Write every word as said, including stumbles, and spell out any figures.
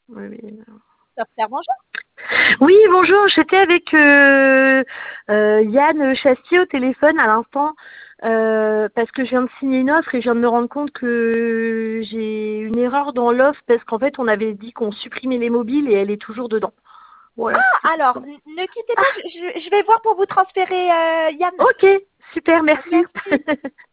Oui, oui, non. Software, bonjour. Oui, bonjour, j'étais avec euh, euh, Yann Chastier au téléphone à l'instant euh, parce que je viens de signer une offre et je viens de me rendre compte que j'ai une erreur dans l'offre parce qu'en fait on avait dit qu'on supprimait les mobiles et elle est toujours dedans. Voilà, Ah, c'est pour ça. alors, n- ne quittez pas, Ah, je, je- je vais voir pour vous transférer euh, Yann. ok, super, merci. Merci.